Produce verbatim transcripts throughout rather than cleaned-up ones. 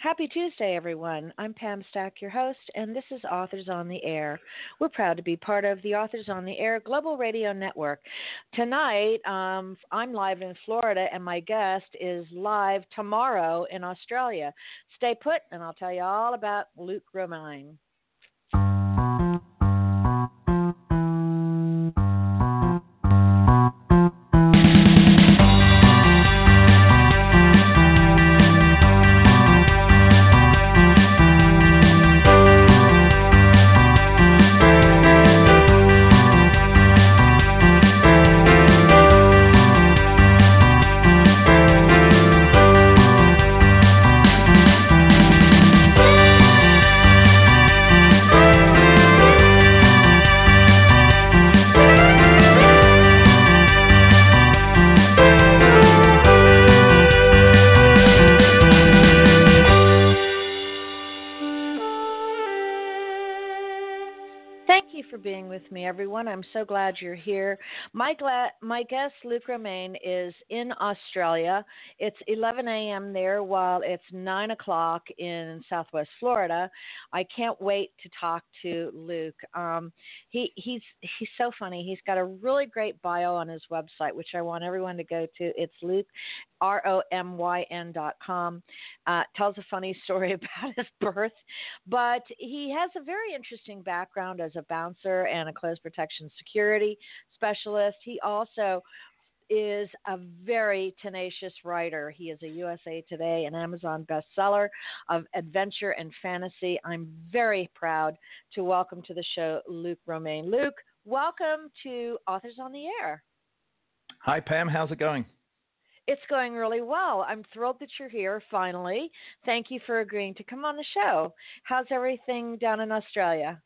Happy Tuesday, everyone. I'm Pam Stack, your host, and this is Authors on the Air. We're proud to be part of the Authors on the Air Global Radio Network. Tonight, um, I'm live in Florida, and my guest is live tomorrow in Australia. Stay put, and I'll tell you all about Luke Romine. Everyone, I'm so glad you're here. My, gla- my guest, Luke Romine, is in Australia. It's eleven a.m. there, while it's nine o'clock in Southwest Florida. I can't wait to talk to Luke. Um, he, he's he's so funny. He's got a really great bio on his website, which I want everyone to go to. It's Luke, R O M Y N dot com. Uh, tells a funny story about his birth, but he has a very interesting background as a bouncer and a clothes protection security specialist. He also is a very tenacious writer. He is a U S A Today and Amazon bestseller of adventure and fantasy. I'm very proud to welcome to the show Luke Romine. Luke, welcome to Authors on the Air. Hi, Pam. How's it going? It's going really well. I'm thrilled that you're here finally. Thank you for agreeing to come on the show. How's everything down in Australia?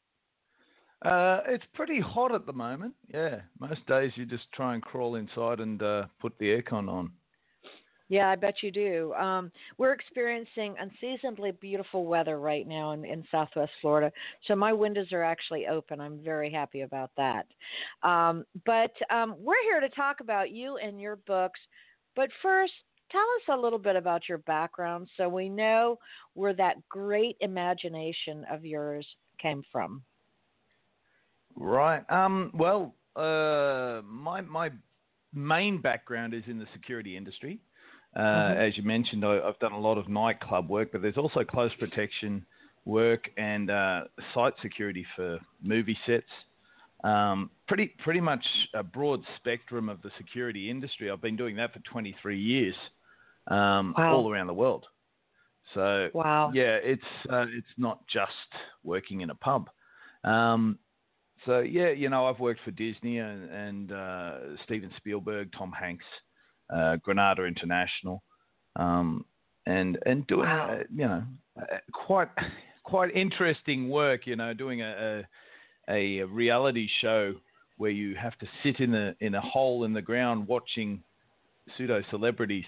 Uh, it's pretty hot at the moment. Yeah, most days you just try and crawl inside and uh, put the aircon on. Yeah, I bet you do. Um, we're experiencing unseasonably beautiful weather right now in, in Southwest Florida, so my windows are actually open. I'm very happy about that. Um, but um, we're here to talk about you and your books. But first, tell us a little bit about your background so we know where that great imagination of yours came from. Right. Um, well, uh, my my main background is in the security industry. Uh, mm-hmm. As you mentioned, I, I've done a lot of nightclub work, but there's also close protection work and uh, site security for movie sets. Um, pretty pretty much a broad spectrum of the security industry. I've been doing that for twenty-three years, um, wow. all around the world. So wow. yeah, it's uh, it's not just working in a pub. Um, so yeah, you know, I've worked for Disney and, and uh, Steven Spielberg, Tom Hanks, uh, Granada International, um, and and doing wow. uh, you know uh, quite quite interesting work. You know, doing a, a a reality show where you have to sit in a in a hole in the ground watching pseudo celebrities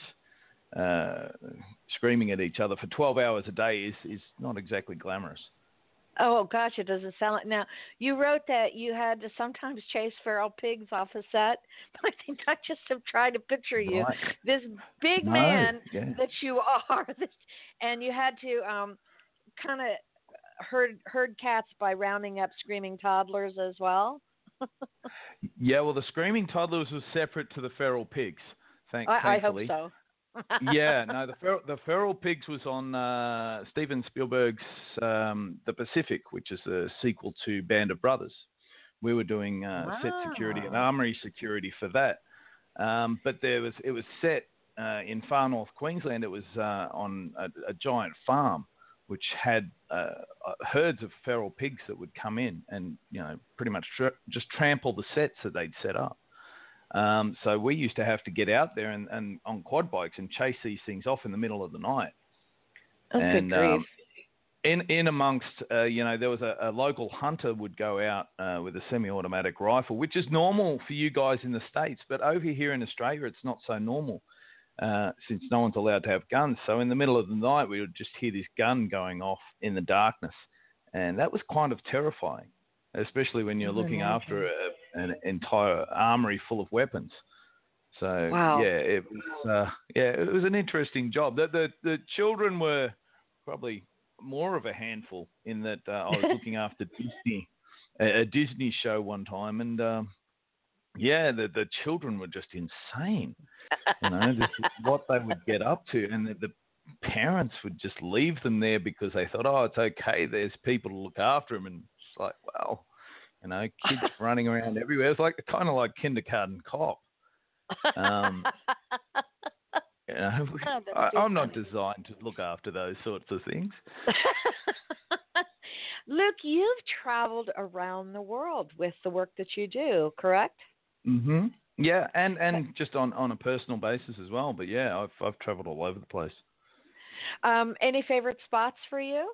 uh, screaming at each other for twelve hours a day is, is not exactly glamorous. Oh gosh, it doesn't sound like. Now you wrote that you had to sometimes chase feral pigs off a set. I think I just have tried to picture you, right. this big no, man yeah. that you are, and you had to um, kind of herd herd cats by rounding up screaming toddlers as well. Yeah, well, the screaming toddlers was separate to the feral pigs. Thank, I, thankfully. I hope so. yeah, no, the feral, the feral pigs was on uh, Steven Spielberg's um, The Pacific, which is a sequel to Band of Brothers. We were doing uh, wow. set security and armory security for that, um, but there was it was set uh, in far north Queensland. It was uh, on a, a giant farm, which had uh, herds of feral pigs that would come in and, you know, pretty much tra- just trample the sets that they'd set up. Um, so we used to have to get out there and, and on quad bikes and chase these things off in the middle of the night. Oh, and good grief. Um, in in amongst, uh, you know, there was a, a local hunter would go out uh, with a semi-automatic rifle, which is normal for you guys in the States, but over here in Australia, it's not so normal. Uh, since no one's allowed to have guns. So in the middle of the night, we would just hear this gun going off in the darkness. And that was kind of terrifying, especially when you're looking imagine. after a, an entire armory full of weapons. So, wow. yeah, it was, uh, yeah, it was an interesting job. The, the, the children were probably more of a handful in that uh, I was looking after Disney, a, a Disney show one time, and um, yeah, the the children were just insane. You know, this is what they would get up to, and the, the parents would just leave them there because they thought, oh, it's okay. There's people to look after them, and it's like, well, you know, kids running around everywhere. It's like kind of like Kindergarten Cop. Um, you know, Oh, I, too I'm not funny. designed to look after those sorts of things. Luke, you've traveled around the world with the work that you do, correct? hmm Yeah, and, and just on, on a personal basis as well. But yeah, I've I've travelled all over the place. Um, any favorite spots for you?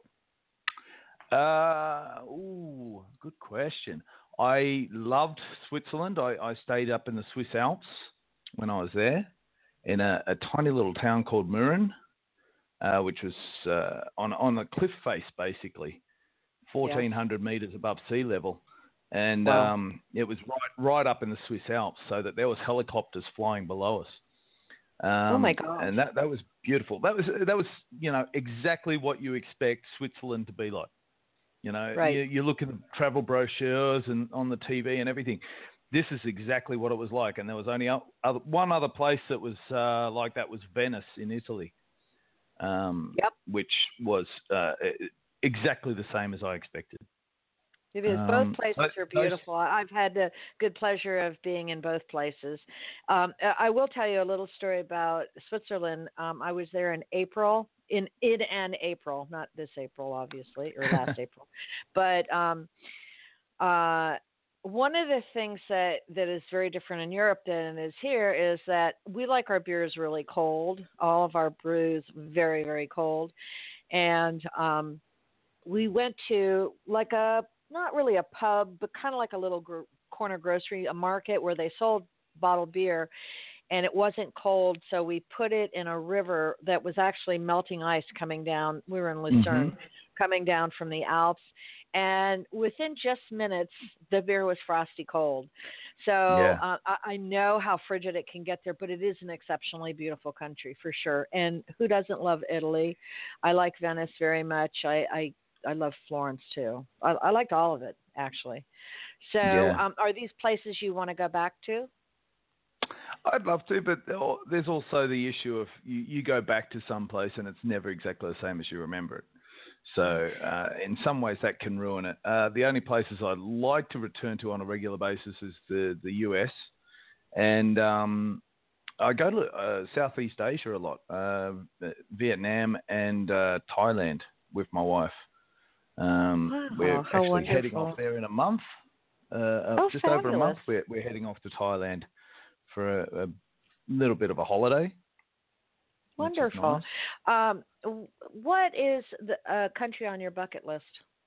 Uh, ooh, good question. I loved Switzerland. I, I stayed up in the Swiss Alps when I was there in a, a tiny little town called Mürren, uh, which was uh, on on a cliff face, basically, Yes. fourteen hundred meters above sea level. And Wow. um, it was right right up in the Swiss Alps, so that there was helicopters flying below us. Oh my Um, gosh. and that, that was beautiful. That was that was you know exactly what you expect Switzerland to be like. You know, Right. you, you look at the travel brochures and on the T V and everything. This is exactly what it was like. And there was only other, one other place that was uh, like that was Venice in Italy, um, Yep. which was uh, exactly the same as I expected. It is. Both Um, places but are those, beautiful. I- I've had the good pleasure of being in both places. Um, I I will tell you a little story about Switzerland. Um, I was there in April, in in an April, not this April, obviously, or last April, but um, uh, one of the things that that is very different in Europe than it is here is that we like our beers really cold. All of our brews very very cold, and um, we went to like a not really a pub, but kind of like a little gr- corner grocery, a market where they sold bottled beer, and it wasn't cold, so we put it in a river that was actually melting ice coming down. We were in hmm Lucerne, coming down from the Alps, and within just minutes, the beer was frosty cold. So yeah, uh, I, I know how frigid it can get there, but it is an exceptionally beautiful country for sure. And who doesn't love Italy? I like Venice very much. I, I I love Florence too. I, I liked all of it actually. So, yeah. um, are these places you want to go back to? I'd love to, but there's also the issue of you, you go back to some place and it's never exactly the same as you remember it. Mm. So uh, in some ways that can ruin it. Uh, the only places I'd like to return to on a regular basis is the, the U S. And um, I go to uh, Southeast Asia a lot, uh, Vietnam and uh, Thailand with my wife. Um, we're Wow, how actually heading off wonderful. there in a month, uh, uh, Oh, just over a fabulous. month. We're, we're heading off to Thailand for a, a little bit of a holiday, which is Wonderful. nice. Um, w- what is the uh, country on your bucket list?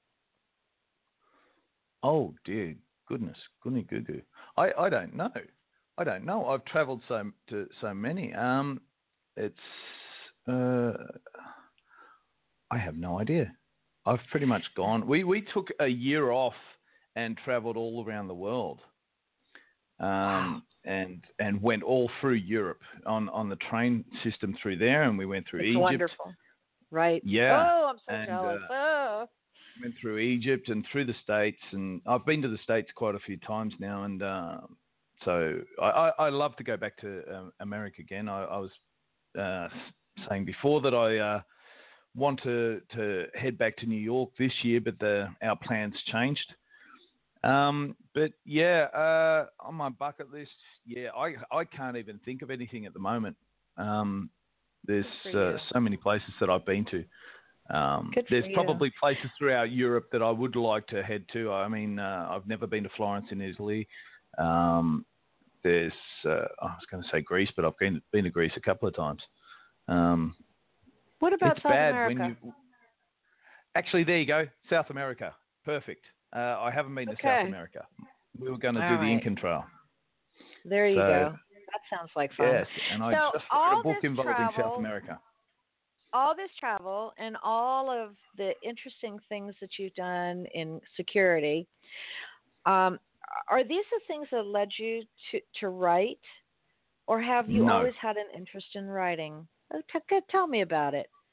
Oh dear goodness, goody goo goo. I, I don't know. I don't know. I've travelled so to so many. Um, it's uh, I have no idea. I've pretty much gone. We we took a year off and travelled all around the world. Wow, Um, and and went all through Europe on, on the train system through there, and we went through it's Egypt. wonderful. Right. Yeah, Oh, I'm so and jealous. uh, Oh. went through Egypt and through the States, and I've been to the States quite a few times now, and uh, so I, I, I love to go back to um, America again. I, I was uh, saying before that I uh, want to, to head back to New York this year, but the, our plans changed. Um, but yeah, uh, on my bucket list, yeah, I I can't even think of anything at the moment. Um, there's Good for uh, you. so many places that I've been to. Um, Good there's for you. probably places throughout Europe that I would like to head to. I mean, uh, I've never been to Florence in Italy. Um, there's, uh, I was going to say Greece, but I've been, been to Greece a couple of times. Um, What about it's South bad when America? you actually, there you go, South America. Perfect. Uh, I haven't been to South Okay. America. We were going to All do the right. Incan Trail. There you So, go. That sounds like fun. yes, and I So just wrote a all book this involving South travel, America. all this travel, and all of the interesting things that you've done in security, um, are these the things that led you to to write, or have you No, always had an interest in writing? Oh, t- t- tell me about it.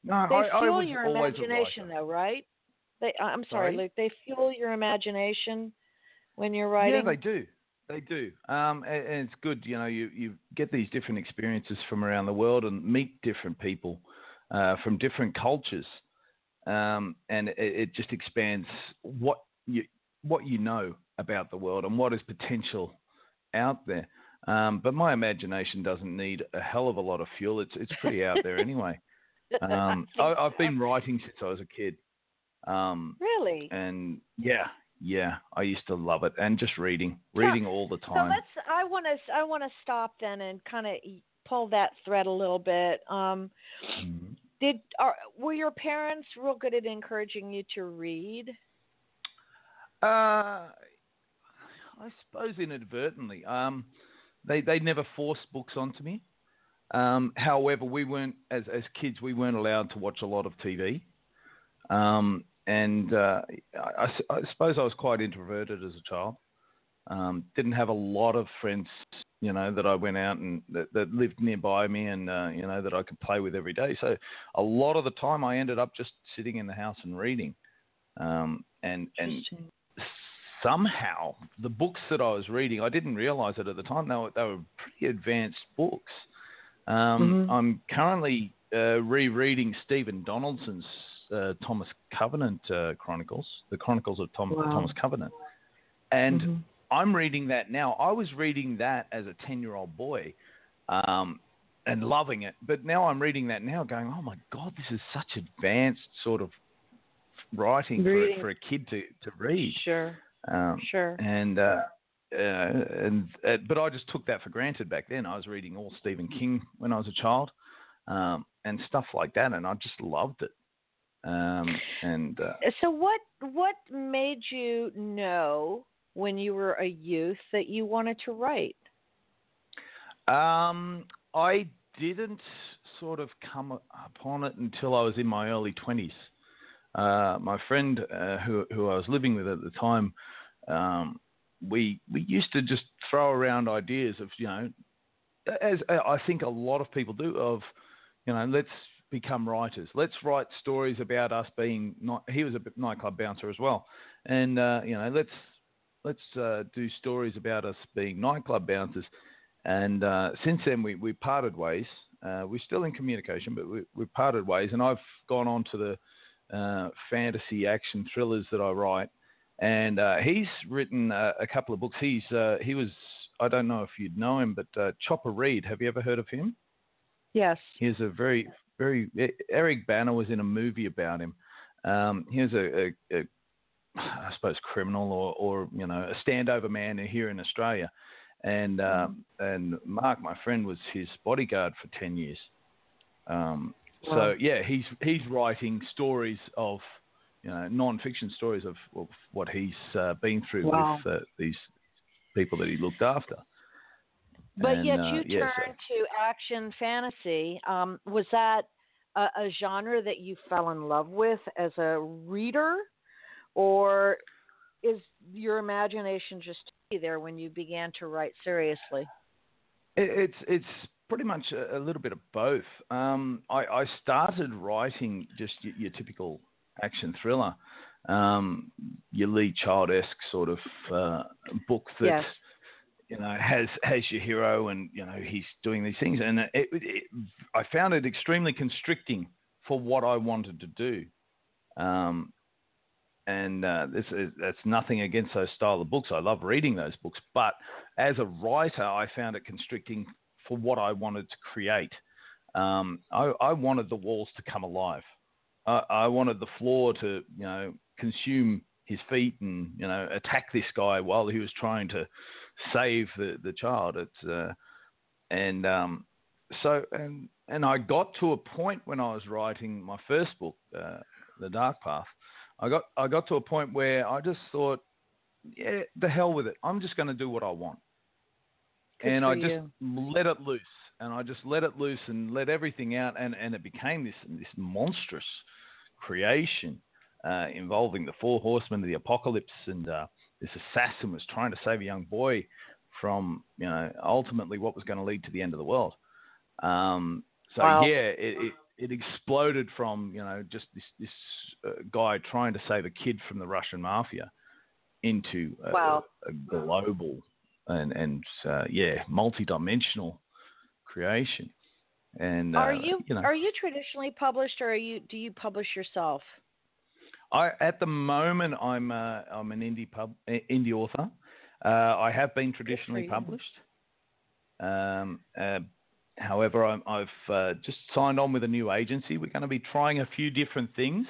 No, They I, I fuel was your always a imagination, writer. though, right? They, I'm sorry, Sorry? Luke. They fuel your imagination when you're Yeah, writing. they do. They do. Um, and, and it's good, you know, you, you get these different experiences from around the world and meet different people uh, from different cultures. Um, and it, it just expands what you, what you know about the world and what is potential out there. Um, but my imagination doesn't need a hell of a lot of fuel. It's, it's pretty out there anyway. I Um, I, think I've so. been writing since I was a kid. Um, Really? and yeah, yeah, I used to love it, and just reading, So, reading all the so time. let's. I want to. I want to stop then and kind of pull that thread a little bit. Um, Mhm. did are, were your parents real good at encouraging you to read? Uh, I suppose inadvertently. Um, they they never forced books onto me. Um, however, we weren't as as kids we weren't allowed to watch a lot of T V. Um, and uh, I, I suppose I was quite introverted as a child. Um, didn't have a lot of friends, you know, that I went out and that, that lived nearby me and, uh, you know, that I could play with every day. So a lot of the time I ended up just sitting in the house and reading. Um, and, and Interesting. somehow the books that I was reading, I didn't realize it at the time, they were, they were pretty advanced books. Um, Mm-hmm. I'm currently uh, rereading Stephen Donaldson's uh, Thomas Covenant uh, Chronicles, the Chronicles of Tom, Wow. Thomas Covenant. And Mm-hmm. I'm reading that now. I was reading that as a ten-year-old boy um, and loving it. But now I'm reading that now going, oh, my God, this is such advanced sort of writing for, Reading. for a kid to, to read. Sure. Um, Sure. and uh, uh, and uh, but I just took that for granted back then. I was reading all Stephen King when I was a child um, and stuff like that, and I just loved it. Um, and uh, So what what made you know when you were a youth that you wanted to write? um, I didn't sort of come upon it until I was in my early twenties. Uh, my friend uh, who who I was living with at the time, um, we we used to just throw around ideas of, you know, as I think a lot of people do, of, you know, let's become writers. Let's write stories about us being not. He was a nightclub bouncer as well, and uh, you know, let's let's uh, do stories about us being nightclub bouncers. And uh, since then, we we parted ways. Uh, we're still in communication, but we we parted ways. And I've gone on to the uh, fantasy action thrillers that I write. And uh, he's written uh, a couple of books. He's uh, he was, I don't know if you'd know him, but uh, Chopper Reed. Have you ever heard of him? Yes. He's a very very Eric Banner was in a movie about him. Um, he was a, a, a I suppose criminal or, or you know a standover man here in Australia, and uh, and Mark, my friend, was his bodyguard for ten years. Um, Wow. so yeah, he's he's writing stories of, you know, non-fiction stories of, of what he's uh, been through Wow. with uh, these people that he looked after. But And yet uh, you yeah, so turned to action fantasy. Um, was that a, a genre that you fell in love with as a reader, or is your imagination just there when you began to write seriously? it, it's it's pretty much a, a little bit of both. Um, I, I started writing just your, your typical action thriller, um, your Lee Child-esque sort of uh, book that, Yes. you know, has has your hero, and, you know, he's doing these things, and it, it, I found it extremely constricting for what I wanted to do. Um, and uh, this is, that's nothing against those style of books. I love reading those books, but as a writer, I found it constricting for what I wanted to create. Um, I, I wanted the walls to come alive. I, I wanted the floor to, you know, consume his feet and, you know, attack this guy while he was trying to save the, the child. It's uh, and um, so and and I got to a point when I was writing my first book, uh, The Dark Path. I got I got to a point where I just thought, yeah, the hell with it. I'm just going to do what I want. Good And for I just you. let it loose. And I just let it loose and let everything out. And, and it became this this monstrous creation uh, involving the four horsemen of the apocalypse. And uh, this assassin was trying to save a young boy from, you know, ultimately what was going to lead to the end of the world. Um, so, Wow. yeah, it, it, it exploded from, you know, just this, this uh, guy trying to save a kid from the Russian mafia into a, Wow. a global and, and uh, yeah, multi-dimensional creation. And Are uh, you you know, are you traditionally published, or are you do you publish yourself? I at the moment I'm uh, I'm an indie pub indie author. Uh, I have been traditionally published. Um, uh, however, I'm, I've uh, just signed on with a new agency. We're going to be trying a few different things.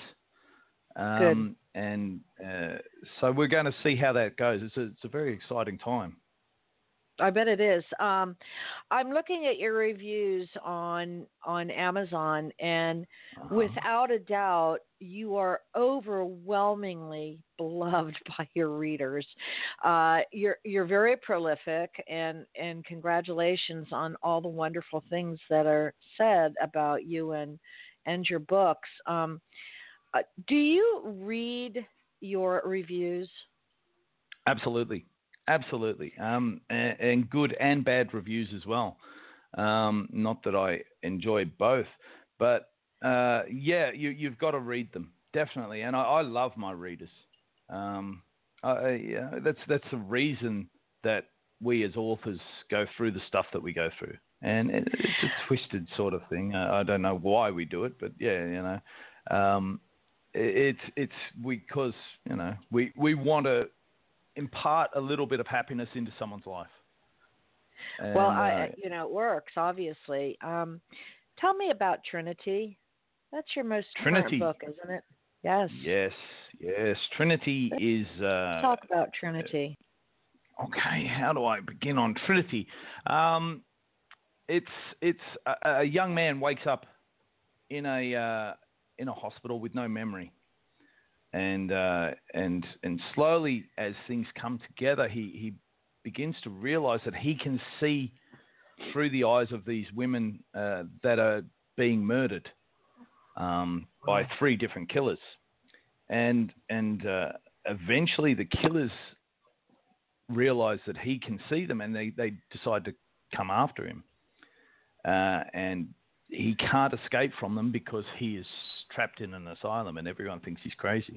Um, Good. and uh, so we're going to see how that goes. It's a, it's a very exciting time. I bet it is. Um, I'm looking at your reviews on on Amazon, and Uh-huh. without a doubt, you are overwhelmingly beloved by your readers. Uh, you're you're very prolific, and and congratulations on all the wonderful things that are said about you and and your books. Um, uh, do you read your reviews? Absolutely. Absolutely. Um, and, and good and bad reviews as well. Um, not that I enjoy both, but uh, yeah, you, you've got to read them, definitely. And I, I love my readers. Um, I, yeah, that's, that's the reason that we as authors go through the stuff that we go through. And it, it's a twisted sort of thing. I, I don't know why we do it, but yeah, you know, um, it, it's, it's because, you know, we, we want to impart a little bit of happiness into someone's life. And, Well, I, uh, you know, it works, obviously. Um, tell me about Trinity. That's your most Trinity. current book, isn't it? Yes. Yes, yes. Trinity Let's is... Uh, talk about Trinity. Okay, how do I begin on Trinity? Um, it's it's a, a young man wakes up in a uh, in a hospital with no memory. And uh, and and slowly, as things come together, he, he begins to realize that he can see through the eyes of these women uh, that are being murdered um, by three different killers, and and uh, eventually the killers realize that he can see them, and they, they decide to come after him, uh, and he can't escape from them because he is trapped in an asylum, and everyone thinks he's crazy.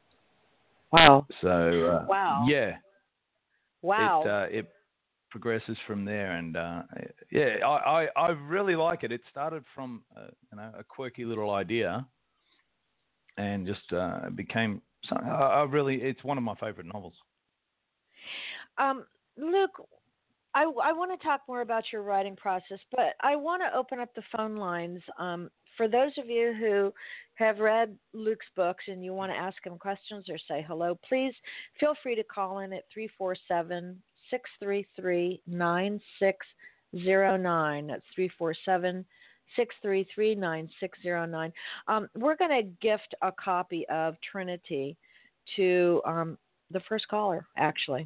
Wow. So uh, wow. yeah, Wow. it uh, it progresses from there, and uh, yeah, I, I, I really like it. It started from uh, you know a quirky little idea, and just uh, became something. I, I really, it's one of my favorite novels. Um, Luke, I, I want to talk more about your writing process, but I want to open up the phone lines. Um, for those of you who have read Luke's books and you want to ask him questions or say hello, please feel free to call in at three four seven, six three three, nine six zero nine. That's three four seven, six three three, nine six zero nine. Um, we're going to gift a copy of Trinity to um, the first caller, actually.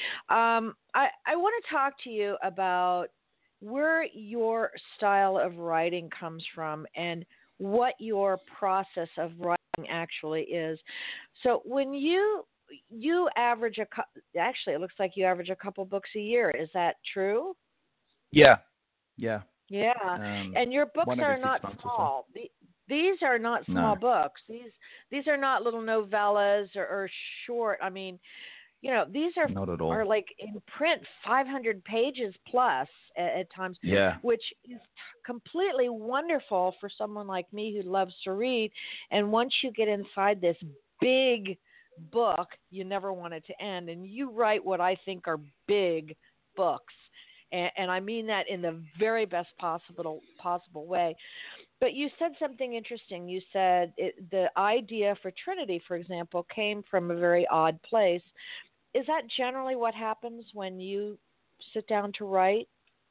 Um, I, I want to talk to you about where your style of writing comes from and what your process of writing actually is. So when you you average a actually it looks like you average a couple books a year. Is that true? Yeah, yeah, yeah. Um, and your books one are every six not months or small. The, these are not small No. books. These these are not little novellas or, or short. I mean, you know, these are Not at all. are like in print, five hundred pages plus at, at times, Yeah. which is completely wonderful for someone like me who loves to read. And once you get inside this big book, you never want it to end. And you write what I think are big books, and, and I mean that in the very best possible possible way. But you said something interesting. You said it, the idea for Trinity, for example, came from a very odd place. Is that generally what happens when you sit down to write?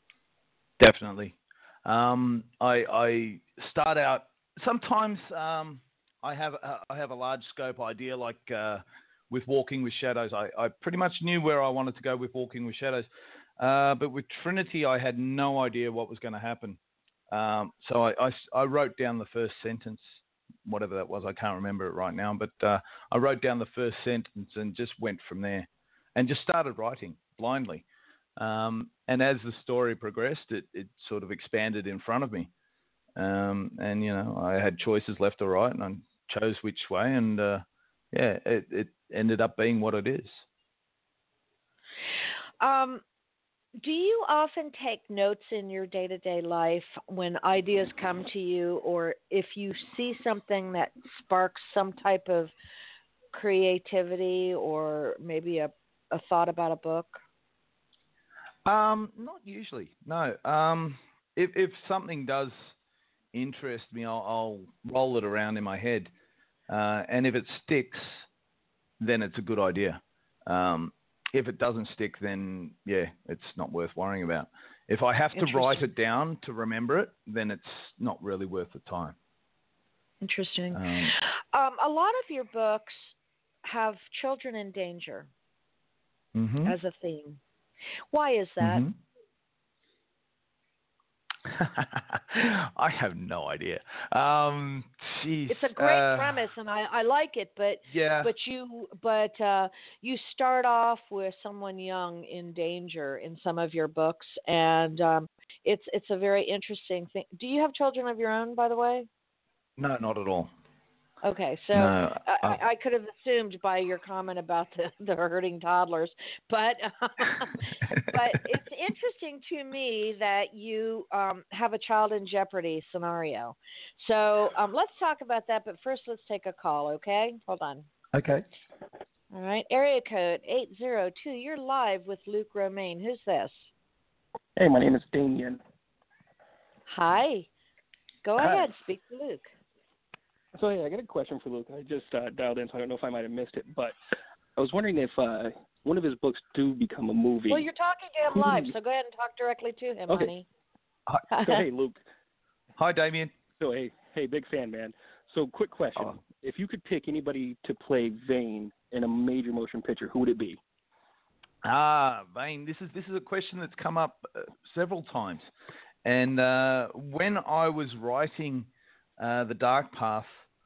Definitely. Um, I, I start out sometimes. Um, I have a, I have a large scope idea, like uh, with Walking with Shadows. I, I pretty much knew where I wanted to go with Walking with Shadows, uh, but with Trinity, I had no idea what was going to happen. Um, so I, I, I wrote down the first sentence, whatever that was. I can't remember it right now, but uh, I wrote down the first sentence and just went from there, and just started writing blindly. Um, and as the story progressed, it, it sort of expanded in front of me. Um, and, you know, I had choices left or right, and I chose which way. And, uh, yeah, it, it ended up being what it is. Um, do you often take notes in your day-to-day life when ideas come to you, or if you see something that sparks some type of creativity or maybe a, a thought about a book? Um, not usually, no. Um, if, if something does interest me, I'll, I'll roll it around in my head. Uh, and if it sticks, then it's a good idea. Um, if it doesn't stick, then, yeah, it's not worth worrying about. If I have to write it down to remember it, then it's not really worth the time. Interesting. Um, um, a lot of your books have children in danger mm-hmm. as a theme. Why is that? Mm-hmm. I have no idea. Um, geez, it's a great uh, premise, and I, I like it. But yeah, but you but uh, you start off with someone young in danger in some of your books, and um, it's it's a very interesting thing. Do you have children of your own, by the way? No, not at all. Okay, so no, I, I could have assumed by your comment about the, the hurting toddlers, but but it's interesting to me that you um, have a child in jeopardy scenario. So um, let's talk about that, but first let's take a call, okay? Hold on. Okay. All right, area code eight zero two. You're live with Luke Romaine. Who's this? Hey, my name is Damien. Hi. Go Hi. ahead, speak to Luke. So, hey, I got a question for Luke. I just uh, dialed in, so I don't know if I might have missed it, but I was wondering if uh, one of his books do become a movie. Well, you're talking to him live, so go ahead and talk directly to him, okay. honey. Hi. So, hey, Luke. Hi, Damien. So, hey, hey, big fan, man. So, quick question. Oh. If you could pick anybody to play Vane in a major motion picture, who would it be? Ah, Vane. This is, this is a question that's come up uh, several times. And uh, when I was writing uh, The Dark Path,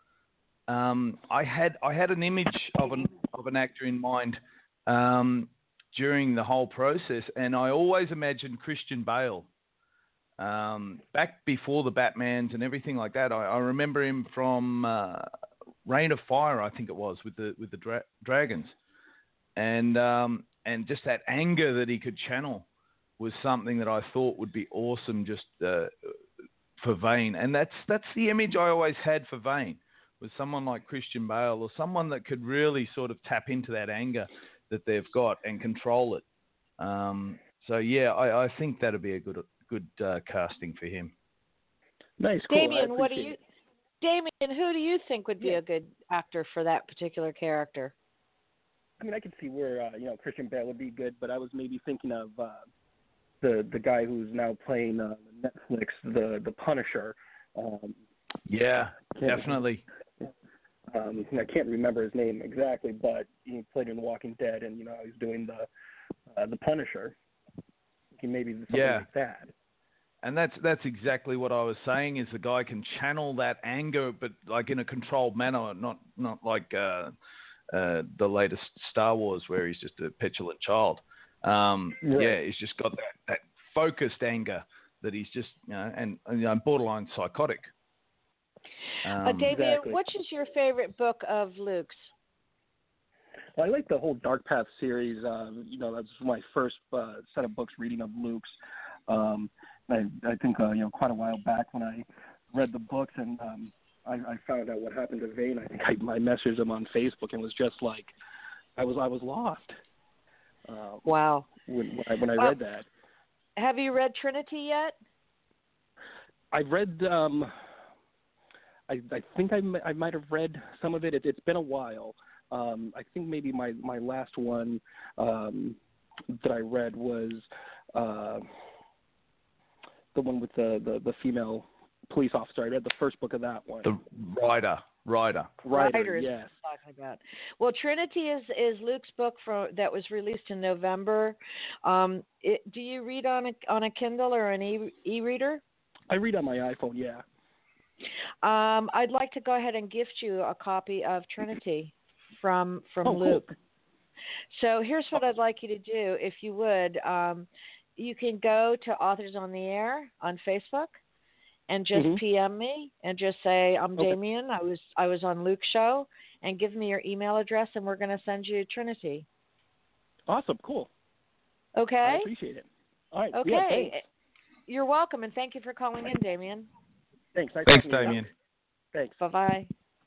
Um, I had I had an image of an of an actor in mind um, during the whole process, and I always imagined Christian Bale. Um, back before the Batmans and everything like that, I, I remember him from uh, Reign of Fire, I think it was, with the with the dra- dragons, and um, and just that anger that he could channel was something that I thought would be awesome, just uh, for Vane, and that's that's the image I always had for Vane. Was someone like Christian Bale or someone that could really sort of tap into that anger that they've got and control it. Um, so, yeah, I, I think that would be a good good uh, casting for him. Nice, cool. Damien, what do you, Damien, who do you think would be yeah. a good actor for that particular character? I mean, I could see where, uh, you know, Christian Bale would be good, but I was maybe thinking of uh, the the guy who's now playing uh, Netflix, the, the Punisher. Um, yeah, definitely. Um, I can't remember his name exactly, but he played in Walking Dead, and you know he's doing the uh, the Punisher. He maybe something yeah. like that. And that's that's exactly what I was saying. Is the guy can channel that anger, but like in a controlled manner, not not like uh, uh, the latest Star Wars where he's just a petulant child. Um, right. Yeah, he's just got that, that focused anger that he's just you know, and you know, borderline psychotic. Um, uh, Damien, exactly. which is your favorite book of Luke's? Well, I like the whole Dark Path series. Uh, you know, that's my first uh, set of books reading of Luke's. Um, I, I think, uh, you know, quite a while back when I read the books and um, I, I found out what happened to Vane. I think I, I messaged him on Facebook and was just like, I was I was lost. Uh, wow. When, when I, when I uh, read that. Have you read Trinity yet? I've read. Um, I, I think I, I might have read some of it. it. It's been a while. Um, I think maybe my, my last one um, that I read was uh, the one with the, the, the female police officer. I read the first book of that one. The Rider. Rider. Rider, Rider is yes. what I'm talking about. Well, Trinity is, is Luke's book for, that was released in November. Um, it, do you read on a, on a Kindle or an e, e-reader? I read on my iPhone, yeah. Um, I'd like to go ahead and gift you a copy of Trinity from from oh, Luke. Cool. So here's what I'd like you to do, if you would. Um, you can go to Authors on the Air on Facebook, and just Mm-hmm. P M me and just say, I'm Okay. Damien. I was I was on Luke's show, and give me your email address, and we're going to send you Trinity. Awesome. Cool. Okay? I appreciate it. All right. Okay. Yeah, thanks. You're welcome, and thank you for calling in, Damien. Thanks. Nice Thanks, talking to you. Damien. Thanks. Bye-bye.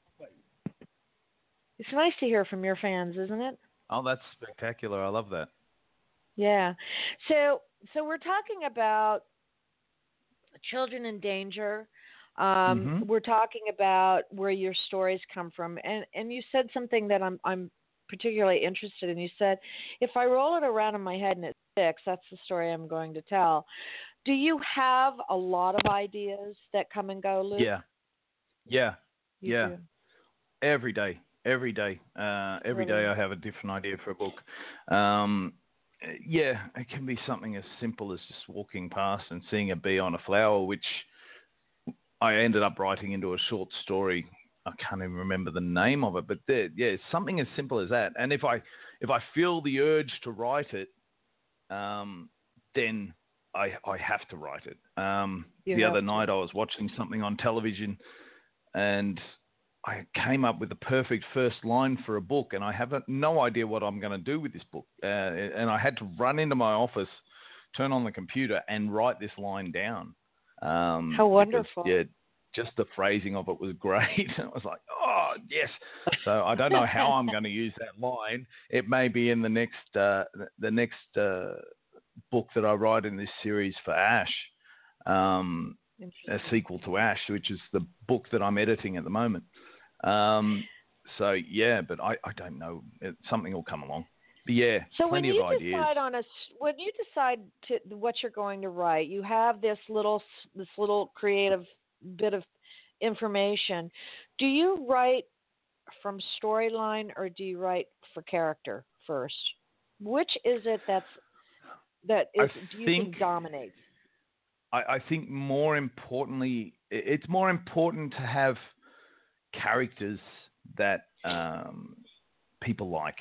It's nice to hear from your fans, isn't it? Oh, that's spectacular. I love that. Yeah. So so we're talking about children in danger. Um, Mm-hmm. We're talking about where your stories come from, and and you said something that I'm I'm particularly interested in. You said, if I roll it around in my head and it sticks, that's the story I'm going to tell. Do you have a lot of ideas that come and go, Luke? Yeah. Yeah. You yeah. do. Every day. Every day. Uh, every Really? day I have a different idea for a book. Um, yeah, it can be something as simple as just walking past and seeing a bee on a flower, which I ended up writing into a short story. I can't even remember the name of it, but there, yeah, something as simple as that. And if I if I feel the urge to write it, um, then I I have to write it. Um, You the have other to. night I was watching something on television, and I came up with the perfect first line for a book, and I have no idea what I'm going to do with this book. Uh, and I had to run into my office, turn on the computer, and write this line down. Um, How wonderful. Because, yeah, just the phrasing of it was great. I was like, oh, yes. So I don't know how I'm going to use that line. It may be in the next uh, the next uh, book that I write in this series for Ash, um, a sequel to Ash, which is the book that I'm editing at the moment. Um, so, yeah, but I, I don't know. It, something will come along. But, yeah, So when plenty you of ideas. decide on a when you decide to what you're going to write, you have this little this little creative bit of information. Do you write from storyline or do you write for character first? Which is it that's that is I do you think, think dominates? I, I think more importantly, it- it's more important to have characters that um, people like.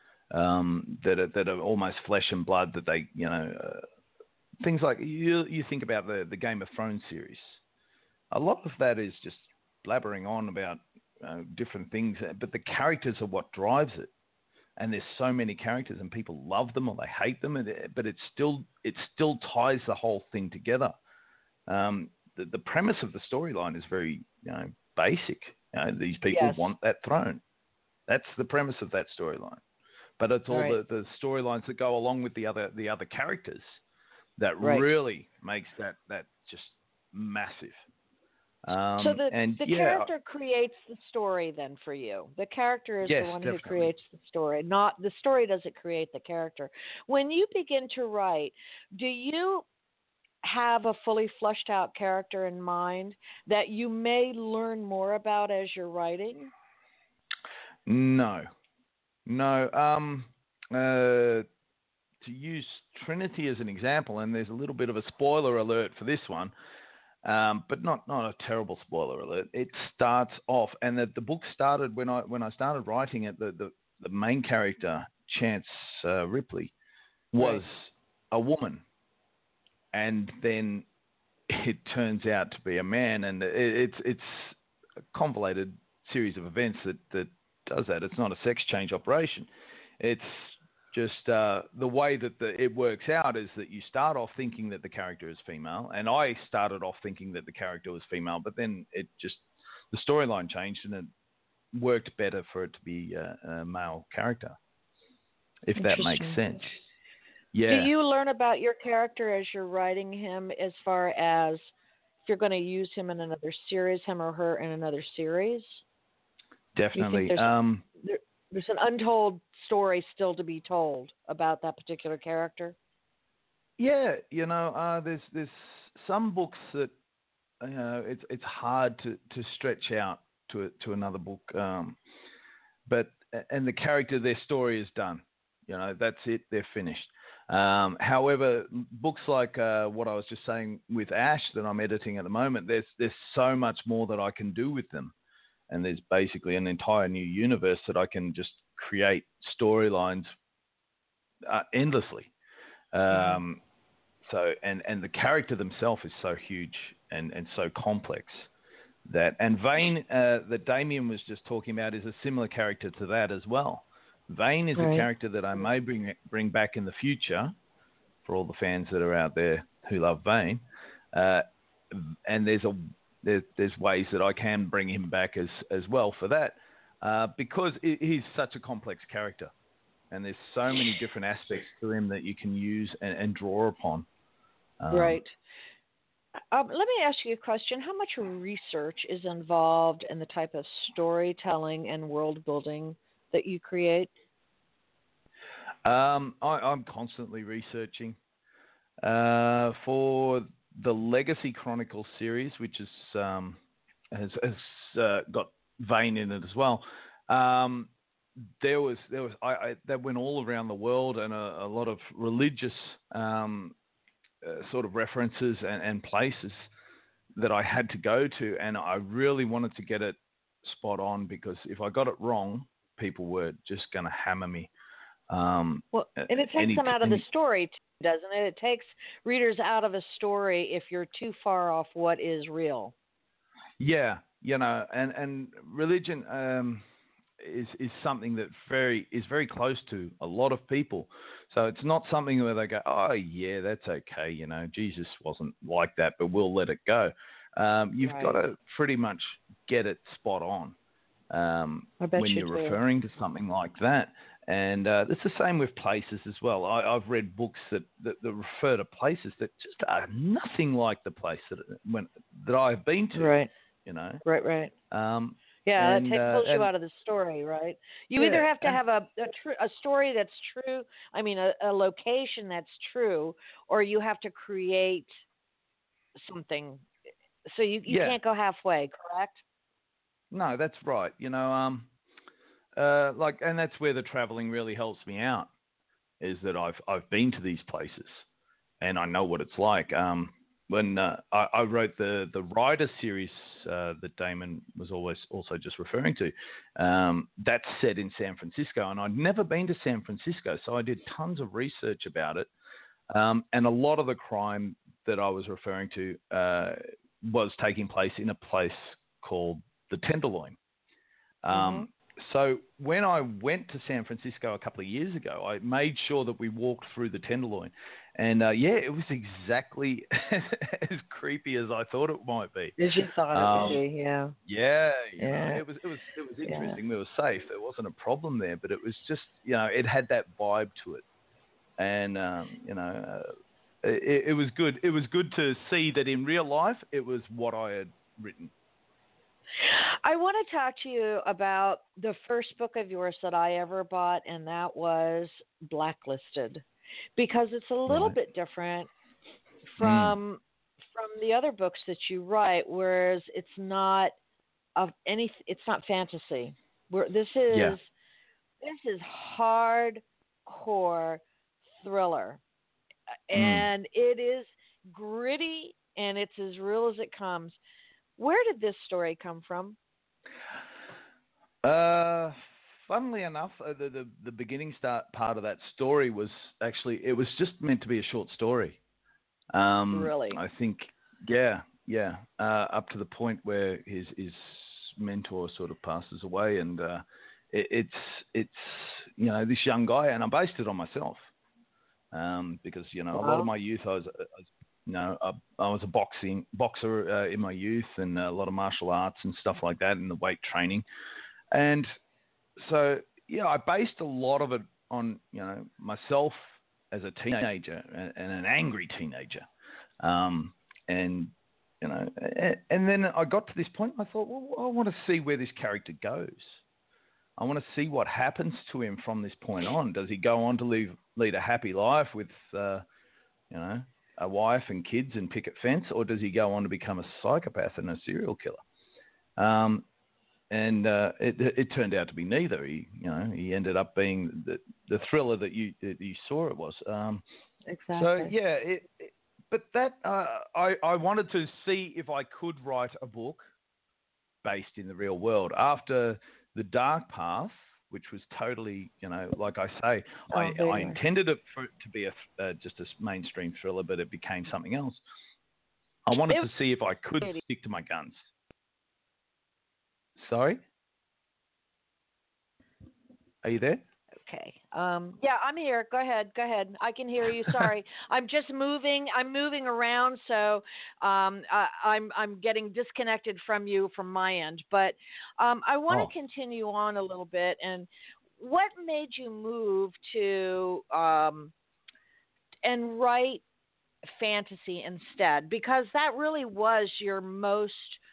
Um, that are that are almost flesh and blood. That they, you know, uh, things like you you think about the the Game of Thrones series. A lot of that is just blabbering on about uh, different things, but the characters are what drives it. And there's so many characters, and people love them or they hate them, and it, but it still it still ties the whole thing together. Um, the the premise of the storyline is very you know basic. You know, these people Yes. want that throne. That's the premise of that storyline. But it's all Right. the, the storylines that go along with the other the other characters that Right. really makes that, that just massive. Um, So the and the yeah, character creates the story then for you. The character is Yes, the one definitely. who creates the story, not the story doesn't create the character. When you begin to write, do you have a fully fleshed out character in mind that you may learn more about as you're writing? No, no. Um, uh, to use Trinity as an example, and there's a little bit of a spoiler alert for this one, um, but not, not a terrible spoiler alert. It starts off, and the, the book started when I when I started writing it. The the, the main character, Chance uh, Ripley, was Right. a woman, and then it turns out to be a man, and it, it's it's a convoluted series of events that that does that. It's not a sex change operation. It's just uh, the way that the, it works out is that you start off thinking that the character is female, and I started off thinking that the character was female, but then it just the storyline changed, and it worked better for it to be a, a male character, if that makes Interesting. sense. Yeah. Do you learn about your character as you're writing him as far as if you're going to use him in another series, him or her in another series? Definitely. there's, Um, there, there's an untold story still to be told about that particular character? yeah, you know, uh, there's there's some books that you know it's it's hard to, to stretch out to a, to another book, um, but and the character, their story is done. You know, that's it. They're finished. Um, however, books like uh, what I was just saying with Ash that I'm editing at the moment, there's there's so much more that I can do with them. And there's basically an entire new universe that I can just create storylines uh, endlessly. Um, so, and, and the character themselves is so huge. and, and so complex. That and Vane uh, that Damien was just talking about is a similar character to that as well. Vane is right. a character that I may bring bring back in the future for all the fans that are out there who love Vane. Uh, and there's a there, there's ways that I can bring him back as as well for that uh, because it, he's such a complex character, and there's so many different aspects to him that you can use and, and draw upon. Um, right. Um, let me ask you a question. How much research is involved in the type of storytelling and world building that you create? Um, I, I'm constantly researching. Uh, for the Legacy Chronicles series, which is, um, has, has uh, got Vane in it as well, um, there was there was I, I, that went all around the world, and a, a lot of religious um, Uh, sort of references and, and places that I had to go to, and I really wanted to get it spot on because if I got it wrong, people were just going to hammer me. Um, well, and it takes any, them out of any, the story, doesn't it? It takes readers out of a story if you're too far off what is real. Yeah, you know, and and religion um, is is something that very is very close to a lot of people. So it's not something where they go, oh yeah, that's okay, you know, Jesus wasn't like that, but we'll let it go. Um, you've right. got to pretty much get it spot on um, I bet when you you're do. referring to something like that. And uh, it's the same with places as well. I, I've read books that, that, that refer to places that just are nothing like the place that when that I've been to. Right. You know. Right. Right. Um, Yeah, and, it takes, uh, pulls you and, out of the story, right? You yeah, either have to and, have a a, tr- a story that's true, I mean, a, a location that's true, or you have to create something. So you, you yeah. can't go halfway, correct? No, that's right. You know, um, uh, like, and that's where the traveling really helps me out, is that I've I've been to these places, and I know what it's like. Um, when uh, I, I wrote the the Rider series uh, that Damon was always also just referring to, um, that's set in San Francisco, and I'd never been to San Francisco, so I did tons of research about it, um, and a lot of the crime that I was referring to uh, was taking place in a place called the Tenderloin. Um, Mm-hmm. So when I went to San Francisco a couple of years ago, I made sure that we walked through the Tenderloin. And, uh, yeah, it was exactly as creepy as I thought it might be. As you thought um, it would be, yeah. Yeah, you yeah. know, it was it was it was interesting. Yeah. We were safe. There wasn't a problem there, but it was just, you know, it had that vibe to it, and um, you know, uh, it, it was good. It was good to see that in real life, it was what I had written. I want to talk to you about the first book of yours that I ever bought, and that was Blacklisted, because it's a little Right. bit different from mm. from the other books that you write, whereas it's not of any, it's not fantasy. Where this is Yeah. this is hardcore thriller, and mm. it is gritty, and it's as real as it comes. Where did this story come from? Uh, funnily enough, uh, the, the the beginning start part of that story was actually, it was just meant to be a short story. Um, really? I think, yeah, yeah. Uh, up to the point where his his mentor sort of passes away, and uh, it, it's it's you know, this young guy, and I based it on myself, um, because you know, wow. a lot of my youth I was. I was You know, I, I was a boxing boxer uh, in my youth, and a lot of martial arts and stuff like that, and the weight training. And so, yeah, I based a lot of it on, you know, myself as a teenager and, and an angry teenager. Um, and, you know, and, and then I got to this point, I thought, well, I want to see where this character goes. I want to see what happens to him from this point on. Does he go on to leave, lead a happy life with, uh, you know, a wife and kids and picket fence, or does he go on to become a psychopath and a serial killer? Um, and uh, it, it turned out to be neither. He, you know, he ended up being the, the thriller that you that you saw it was. Um, exactly. So yeah, it, it, but that uh, I I wanted to see if I could write a book based in the real world after The Dark Path, which was totally, you know, like I say, oh, I, I intended it for it to be a, uh, just a mainstream thriller, but it became something else. I wanted It to see if I could stick to my guns. Sorry? Are you there? Okay. Um, yeah, I'm here. Go ahead. Go ahead. I can hear you. Sorry. I'm just moving. I'm moving around, so um, I, I'm I'm getting disconnected from you from my end. But um, I want Oh. to continue on a little bit. And what made you move to um, and write fantasy instead? Because that really was your most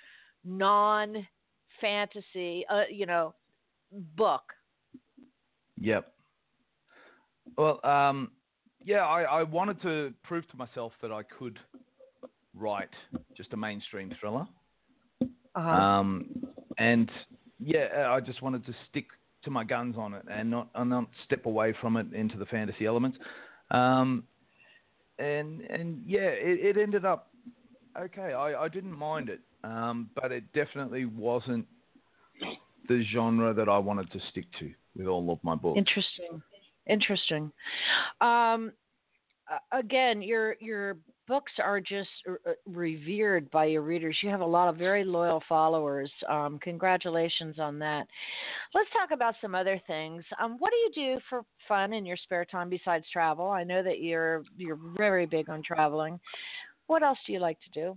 non-fantasy, uh, you know, book. Yep. Well, um, yeah, I, I wanted to prove to myself that I could write just a mainstream thriller. Uh-huh. Um, and yeah, I just wanted to stick to my guns on it and not and not step away from it into the fantasy elements. Um, and and yeah, it, it ended up okay. I, I didn't mind it, um, but it definitely wasn't the genre that I wanted to stick to with all of my books. Interesting. Interesting. Um, again, your your books are just uh, revered by your readers. You have a lot of very loyal followers. Um, congratulations on that. Let's talk about some other things. Um, what do you do for fun in your spare time besides travel? I know that you're you're very big on traveling. What else do you like to do?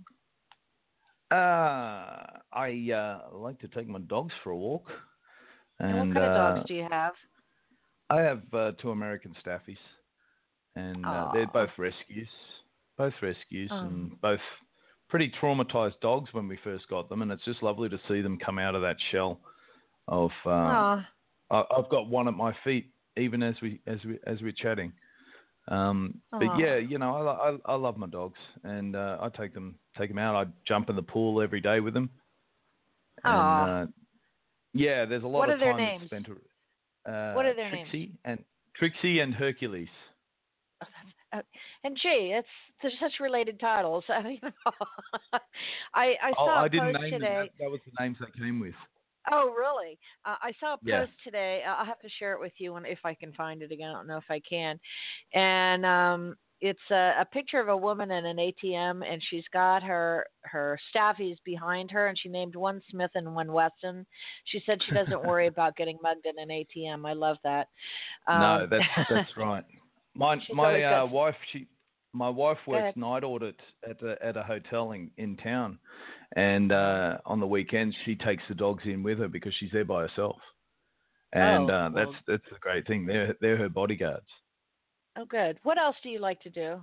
Uh, I uh, like to take my dogs for a walk. And, And what kind of uh, dogs do you have? I have uh, two American Staffies, and uh, they're both rescues, both rescues, Oh. and both pretty traumatized dogs when we first got them, and it's just lovely to see them come out of that shell. Of uh, I, I've got one at my feet, even as we as we as we're chatting. Um, but yeah, you know, I, I, I love my dogs, and uh, I take them take them out. I jump in the pool every day with them. And uh, yeah, there's a lot what of are their time names? spent. Uh, what are their Trixie names? and Trixie and Hercules. Uh, and gee, it's they're such related titles. I mean, I I oh, saw a I didn't post name today. them. That, that was the names they came with. Oh, really? Uh, I saw a post Yeah. today. I'll have to share it with you when, if I can find it again. I don't know if I can. And um, it's a, a picture of a woman in an A T M, and she's got her her staffies behind her, and she named one Smith and one Wesson. She said she doesn't worry about getting mugged in an A T M. I love that. Um, no, that's that's right. My my uh, wife she my wife works night audit at a, at a hotel in, in town, and uh, on the weekends she takes the dogs in with her because she's there by herself, and oh, uh, well, that's that's a great thing. They're they're her bodyguards. Oh, good. What else do you like to do?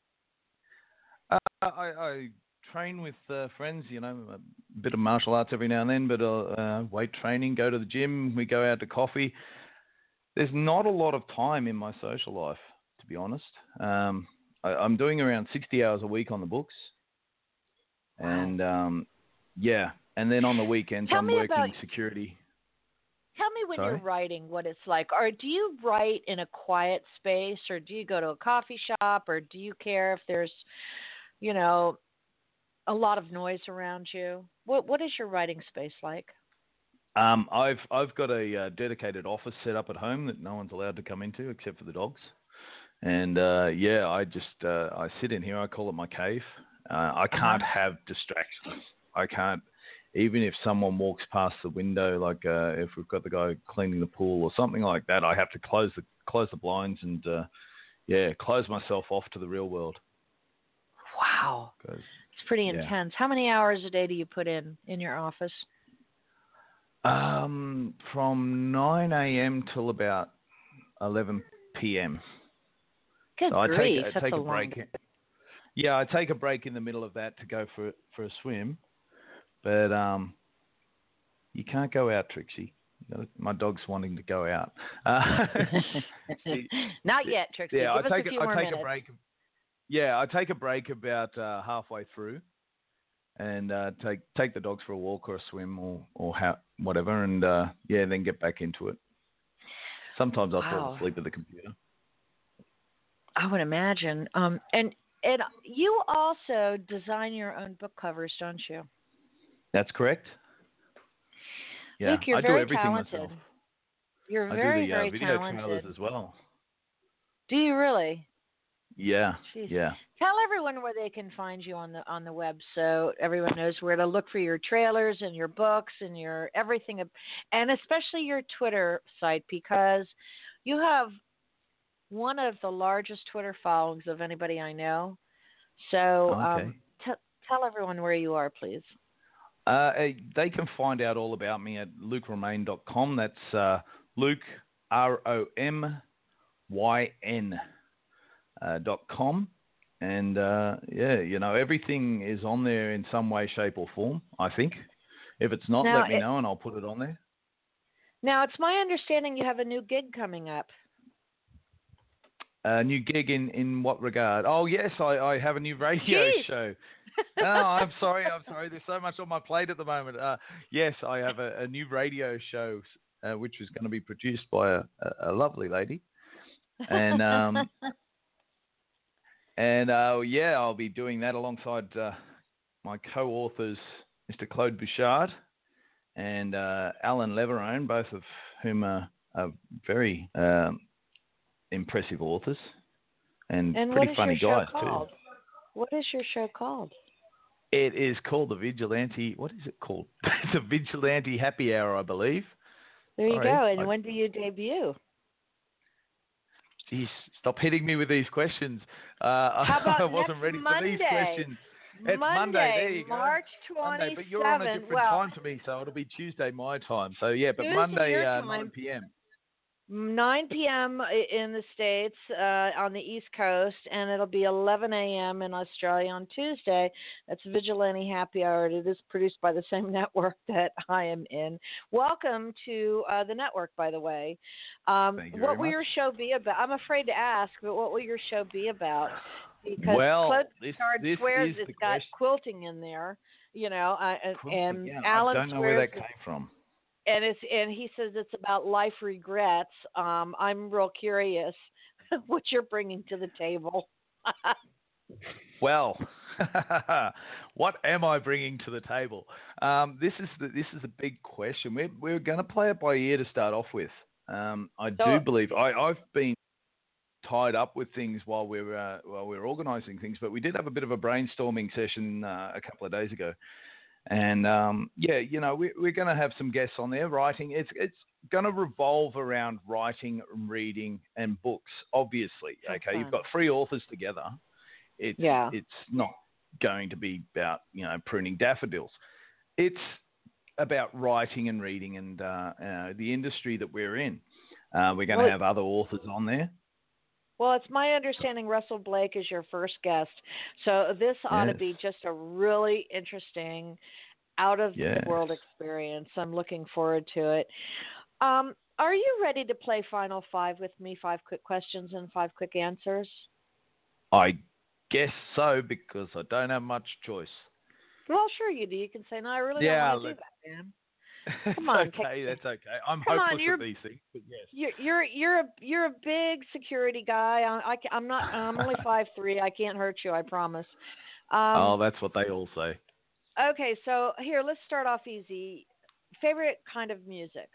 Uh, I, I train with uh, friends, you know, a bit of martial arts every now and then, but uh, uh, weight training, go to the gym, we go out to coffee. There's not a lot of time in my social life, to be honest. Um, I, I'm doing around sixty hours a week on the books. Wow. And, um, yeah, and then on the weekends Tell I'm me working about, security. Tell me when Sorry? you're writing what it's like. Or do you write in a quiet space, or do you go to a coffee shop, or do you care if there's, you know, a lot of noise around you? What What is your writing space like? Um, I've I've got a uh, dedicated office set up at home that no one's allowed to come into except for the dogs. And uh, yeah, I just uh, I sit in here. I call it my cave. Uh, I can't uh-huh. have distractions. I can't, even if someone walks past the window, like uh, if we've got the guy cleaning the pool or something like that, I have to close the close the blinds and uh, yeah, close myself off to the real world. Wow, it's pretty yeah. intense. How many hours a day do you put in in your office? Um, from nine a.m. till about eleven p.m. Good so grief, I take, I that's take a a break. long... Yeah, I take a break in the middle of that to go for for a swim, but um, you can't go out, Trixie. My dog's wanting to go out. Uh, Not yet, Trixie. Yeah, Give I us take a few I more take minutes. a break. Yeah, I take a break about uh, halfway through, and uh, take take the dogs for a walk or a swim or or ha- whatever, and uh, yeah, then get back into it. Sometimes I'll Wow. fall asleep at the computer. I would imagine. Um, and and you also design your own book covers, don't you? That's correct. Yeah, Luke, you're I very do everything talented. myself. You're I very, do the uh, very video talented. trailers as well. Do you really? Yeah, Jeez. yeah. Tell everyone where they can find you on the on the web, so everyone knows where to look for your trailers and your books and your everything, and especially your Twitter site, because you have one of the largest Twitter followings of anybody I know. So Okay. um, t- tell everyone where you are, please. Uh, eh, they can find out all about me at luke romain dot com. That's uh, Luke, R O M Y N uh, dot com. And, uh, yeah, you know, everything is on there in some way, shape, or form, I think. If it's not, Now, let me it, know and I'll put it on there. now, it's my understanding you have a new gig coming up. A new gig in, in what regard? Oh, yes, I, I have a new radio Jeez. show. Oh, I'm sorry, I'm sorry. There's so much on my plate at the moment. Uh, yes, I have a, a new radio show, uh, which is going to be produced by a, a, a lovely lady. And... um. And, uh, yeah, I'll be doing that alongside uh, my co-authors, Mister Claude Bouchard and uh, Alan Leverone, both of whom are, are very um, impressive authors and, And pretty what is funny your guys, show called? too. What is your show called? It is called The Vigilante. What is it called? It's a Vigilante Happy Hour, I believe. There you Sorry, go. And I, when do you debut? Geez, stop hitting me with these questions. Uh, How about I wasn't next ready Monday? for these questions. It's Monday, Monday. There you go. March Monday, twenty-seventh. but you're on a different well, time to me, so it'll be Tuesday my time. So yeah, but Tuesday Monday, your uh, time. nine p.m. nine p.m. in the States uh, on the East Coast, and it'll be eleven a.m. in Australia on Tuesday. That's Vigilante Happy Hour. It is produced by the same network that I am in. Welcome to uh, the network, by the way. Um, Thank you what very will much. your show be about? I'm afraid to ask, but what will your show be about? Because Well, Claude this, Bouchard this swears is it's the got question. quilting in there, you know, uh, and, and Yeah, Alan I don't know swears where that it's came from. and it's and he says it's about life regrets. Um, I'm real curious what you're bringing to the table. Well, what am I bringing to the table? Um, this is the, this is a big question. We're we're going to play it by ear to start off with. Um, I So- do believe I, I've been tied up with things while we were uh, while we were organising things, but we did have a bit of a brainstorming session uh, a couple of days ago. And, um, yeah, you know, we, we're going to have some guests on there writing. It's it's going to revolve around writing, reading, and books, obviously. That's okay, fun. you've got three authors together. It's, Yeah. it's not going to be about, you know, pruning daffodils. It's about writing and reading and uh, uh, the industry that we're in. Uh, we're going to Well, have other authors on there. Well, it's my understanding Russell Blake is your first guest. So this ought to Yes. be just a really interesting, out of Yes. the world experience. I'm looking forward to it. Um, are you ready to play Final Five with me? Five quick questions and five quick answers? I guess so, because I don't have much choice. Well, sure you do. You can say, no, I really Yeah, don't want to let- do that, man. It's Come on, okay, take- that's okay. I'm Come on, hopeless you're- at these things, but yes. You're you're you're a you're a big security guy. I, I I'm not. I'm only five three. I can't hurt you. I promise. Um, Oh, that's what they all say. Okay, so here let's start off easy. Favorite kind of music?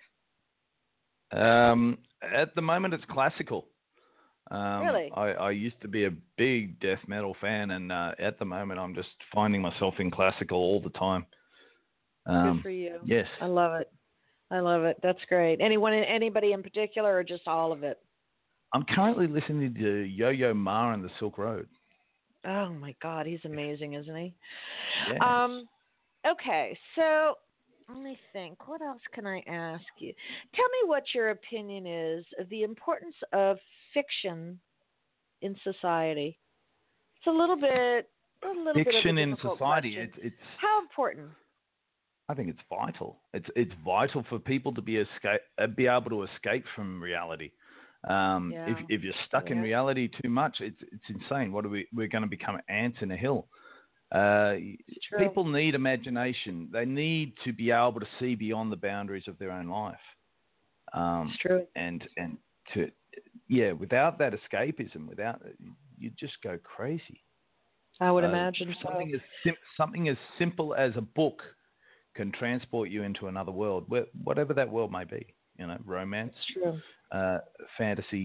Um, at the moment, it's classical. Um, Really? I, I used to be a big death metal fan, and uh, at the moment, I'm just finding myself in classical all the time. Um, Good for you. Yes. I love it. I love it. That's great. Anyone, anybody in particular, or just all of it? I'm currently listening to Yo-Yo Ma and the Silk Road. Oh my God, he's amazing, isn't he? Yes. Um, okay, so let me think. What else can I ask you? Tell me what your opinion is of the importance of fiction in society. It's a little bit, a little bit of a Fiction in difficult society. question. It's, it's. How important? I think it's vital. It's it's vital for people to be escape, uh, be able to escape from reality. Um, Yeah. If if you're stuck in Yeah. reality too much, it's it's insane. What are we? We're going to become ants in a hill. Uh, True. people need imagination. They need to be able to see beyond the boundaries of their own life. Um, It's true. And and to yeah, without that escapism, without you just go crazy. I would Uh, imagine so. something as sim- something as simple as a book can transport you into another world, wh- whatever that world may be. You know, romance, It's true. uh, fantasy,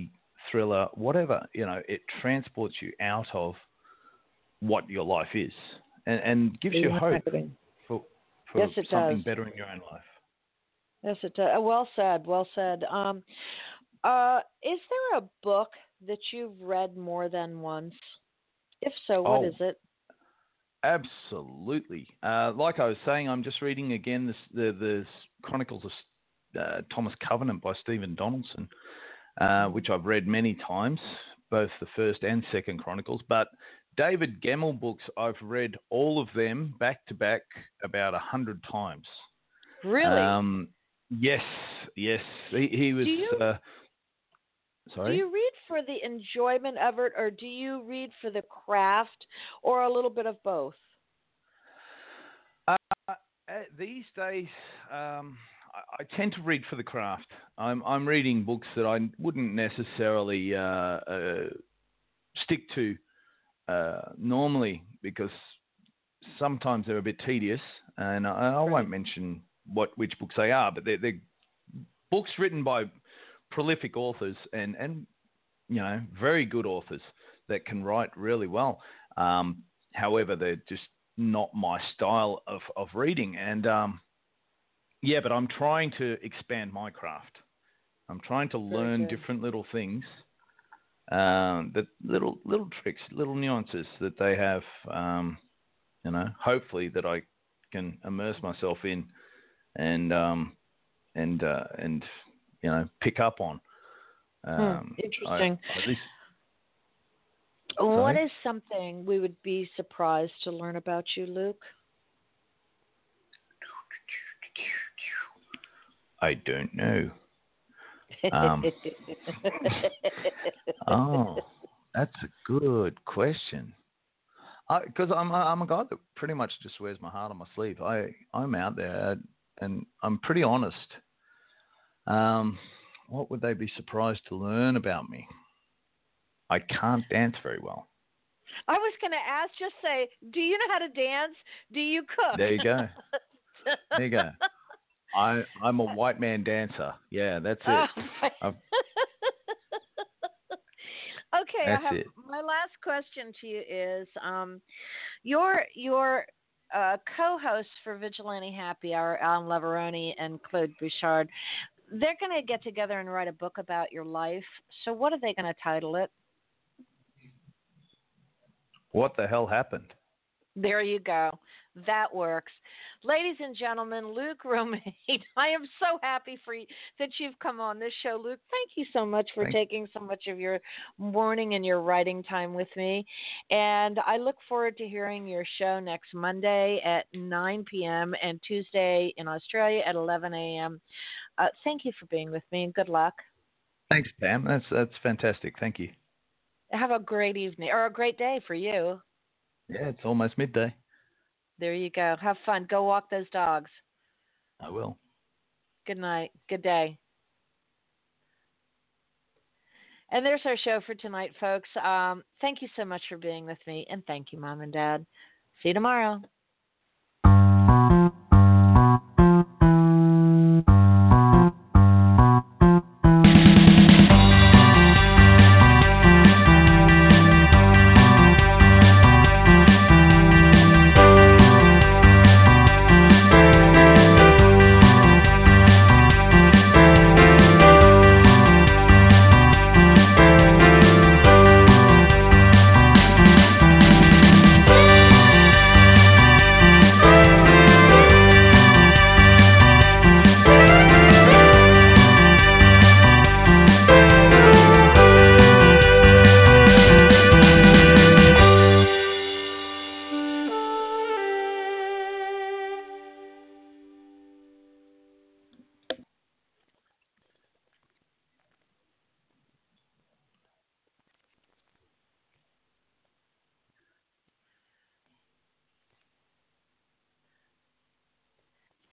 thriller, whatever, you know, it transports you out of what your life is and, and gives you hope for, for yes, it something does. better in your own life. Yes, it does. Well said. Well said. Um, uh, is there a book that you've read more than once? If so, what Oh, is it? Absolutely. Uh, like I was saying, I'm just reading again this, the, the Chronicles of uh, Thomas Covenant by Stephen Donaldson, uh, which I've read many times, both the first and second Chronicles. But David Gemmell books, I've read all of them back to back about a hundred times. Really? Um, yes, yes. He, he was. Do you, uh, sorry. Do you read for the enjoyment of it, or do you read for the craft, or a little bit of both? Uh, these days, um, I, I tend to read for the craft. I'm, I'm reading books that I wouldn't necessarily uh, uh, stick to uh, normally because sometimes they're a bit tedious, and I, I Right. won't mention what which books they are, but they're, they're books written by prolific authors and, and you know very good authors that can write really well. Um, however, they're just not my style of, of reading, and um, yeah, but I'm trying to expand my craft. I'm trying to Very learn good. different little things, um, that little little tricks, little nuances that they have. Um, you know, hopefully that I can immerse myself in, and um, and uh, and you know pick up on. Um, hmm. Interesting. I, at least, what sorry? is something we would be surprised to learn about you, Luke? I don't know. Um, oh, that's a good question. Because I'm I'm a guy that pretty much just wears my heart on my sleeve. I I'm out there and I'm pretty honest. Um, what would they be surprised to learn about me? I can't dance very well. I was going to ask, just say, do you know how to dance? Do you cook? There you go. There you go. I I'm a white man dancer. Yeah, that's it. Oh, okay, That's I have it. my last question to you is um, your your uh, co-hosts for Vigilante Happy Hour, Alan Leveroni and Claude Bouchard. They're going to get together and write a book about your life. So, what are they going to title it? What the hell happened? There you go. That works. Ladies and gentlemen, Luke Romaine, I am so happy for you that you've come on this show. Luke, thank you so much for Thank taking so much of your morning and your writing time with me. And I look forward to hearing your show next Monday at nine p.m. and Tuesday in Australia at eleven a.m. Uh, thank you for being with me and good luck. Thanks, Pam. That's that's fantastic. Thank you. Have a great evening or a great day for you. Yeah, it's almost midday. There you go. Have fun. Go walk those dogs. I will. Good night. Good day. And there's our show for tonight, folks. Um, thank you so much for being with me. And thank you, Mom and Dad. See you tomorrow.